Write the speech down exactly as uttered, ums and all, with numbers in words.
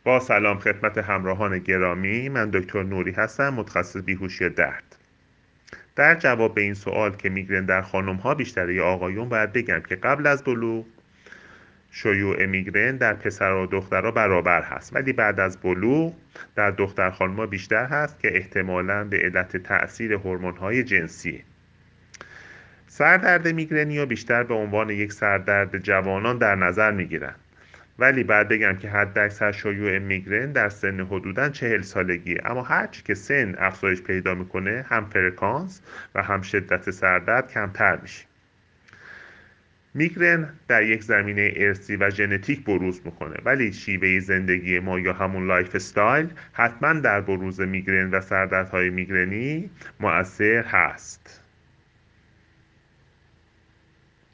با سلام خدمت همراهان گرامی، من دکتر نوری هستم، متخصص بیهوشی درد. در جواب به این سوال که میگرن در خانم‌ها بیشتره یا آقایون، باید بگم که قبل از بلوغ شیوع میگرن در پسر و دخترها برابر هست، ولی بعد از بلوغ در دختر خانم‌ها بیشتر هست که احتمالاً به علت تأثیر هورمون‌های جنسی. سردرد میگرنی رو بیشتر به عنوان یک سردرد جوانان در نظر میگیرن، ولی بعد بگم که حداکثر شیوع میگرن در سن حدوداً چهل سالگیه، اما هرچی که سن افزایش پیدا میکنه هم فرکانس و هم شدت سردرد کمتر میشه. میگرن در یک زمینه ارثی و ژنتیک بروز میکنه، ولی شیوه زندگی ما یا همون لایف استایل حتما در بروز میگرن و سردردهای میگرنی مؤثر هست.